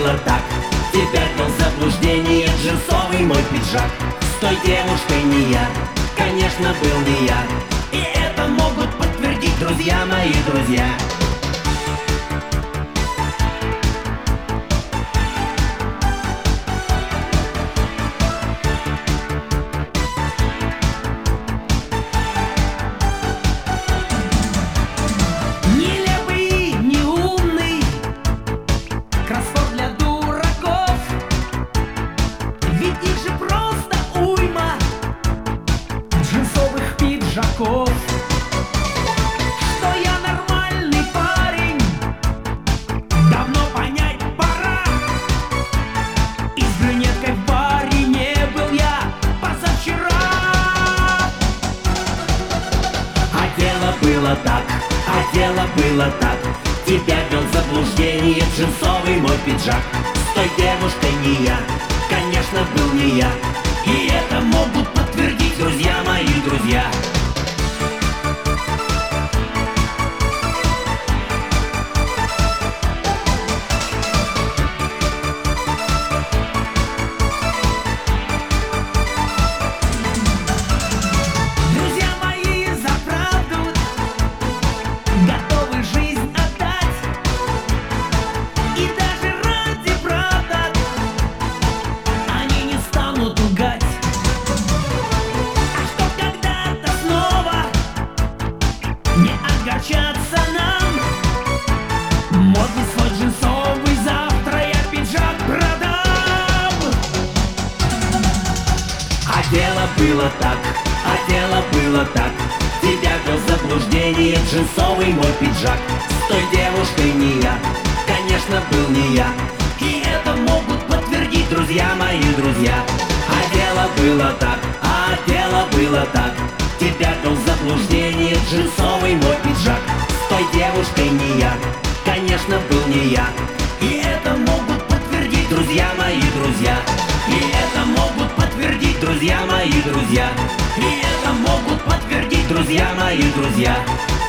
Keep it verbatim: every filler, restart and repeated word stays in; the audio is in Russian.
было так. Тебя ввел в заблуждение джинсовый мой пиджак. С той девушкой не я, конечно, был не я. И это могут подтвердить друзья мои, друзья. Что я нормальный парень, давно понять пора. И с брюнеткой в баре не был я позавчера. А дело было так, а дело было так. Тебя ввел в заблуждение джинсовый мой пиджак. С той девушкой не я, конечно, был не я. И это могут подтвердить друзья мои, друзья. Не огорчаться нам, модный свой джинсовый, завтра я пиджак продам. А дело было так, а дело было так. Тебя ввел в заблуждение джинсовый мой пиджак. С той девушкой не я, конечно, был не я. И это могут подтвердить друзья мои, друзья. А дело было так, а дело было так. Тебя ввел в заблуждение джинсовый мой пиджак. С той девушкой не я, конечно, был не я. И это могут подтвердить друзья мои, друзья. И это могут подтвердить друзья мои, друзья. И это могут подтвердить друзья мои, друзья.